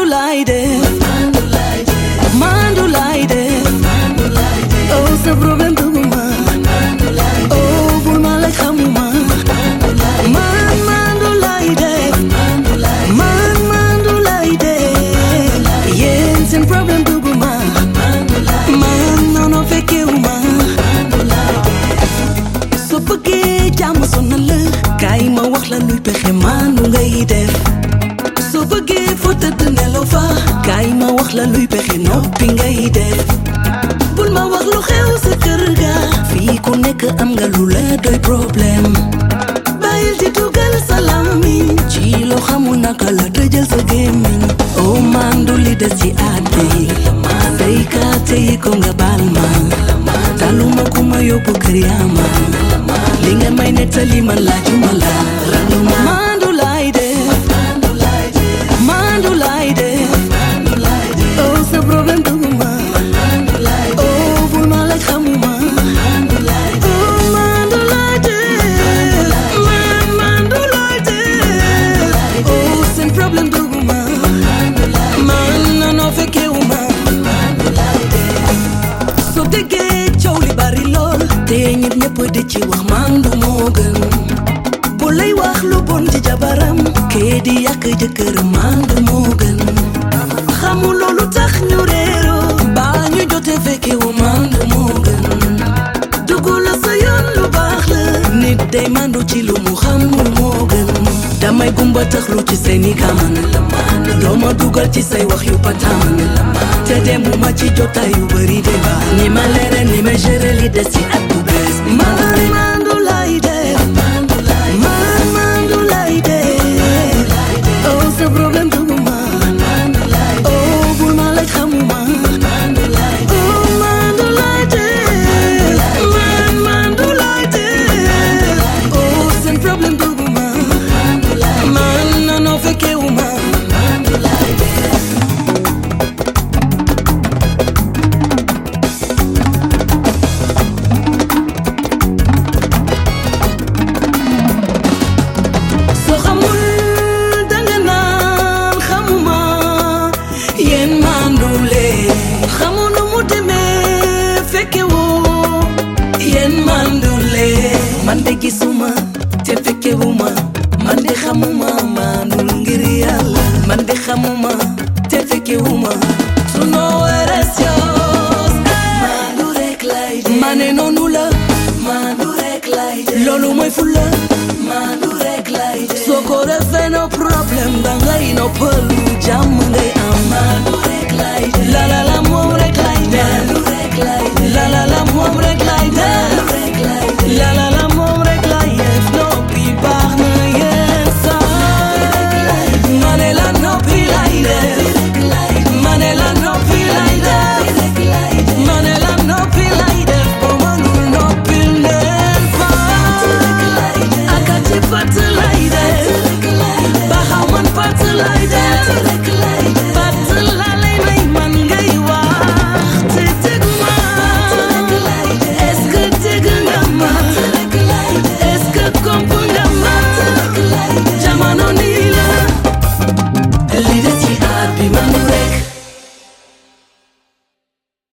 Mandulaide, Mandulaide, oh sa problem duguma, oh bulma la xamuma, Mandulaide, Mandulaide, yen sen problem duguma, man no fekkeuma, so bëggee jàmm sonal la, kaay ma wax la luy pexe maanu ngay def. So bëggee foo tëdd nelaw fa kaay ma wax la luy pexe noppi ngay def. Bul ma wax lu xew sa kër ga fii ku nekk am nga lu la doy problème. Bàyyil di dugal sa làmmiñ ci loo xamul naka la tëjal sa gémmiñ. Oh man du li des ci àtte yi say kaate yi ko nga baal ma taluma ku ma yóbbu kër yaama li nga may nettali man laajuma la randuma. Mandulaide, Mandulaide, oh sa problème duguma, oh bulma la xamuma, oh Mandulaide, Mandulaide, oh sen problème duguma, man no fekkewuma. So déggee coow li bari lool te ñit ñëpp di ci wax mandu moo gën. Bu lay wax lu bon ci jabaram kee di yàq jëkkëram mandu moo gën. Xamul loolu tax ñu réeroo baa ñu jote fekkewu mandu moo gën. Dugg la sa yoon lu baax la nit day mandu ci lu mu xamul moo gën. Damay gumba taxlu ci seeni kaman dooma dugal ci say wax yu patam te demuma ci jotaay yu bari déba ni ma leere ni ma géré li des ci at bu bees. Mandulaide, Mandulaide, oh sa problème duguma, oh bulma la xamuma, oh Mandulaide, Mandulaide, oh sen problème duguma, man no fekkewuma. Soo xamul danga naan xamuma yéen mandule xamu nu mu demee fekke woo yéen mandule man de gisuma te fekke wuma man de xamuma mandul ngir yàlla man de xamuma te fekke wuma su noo eres yoos mandu rek lay de mane noonu la mandu rek lay de loolu mooy fulla mandu rek lay de soo ko defee no problème dangay noppalu jàmm ngay am mandu rek lay de la la la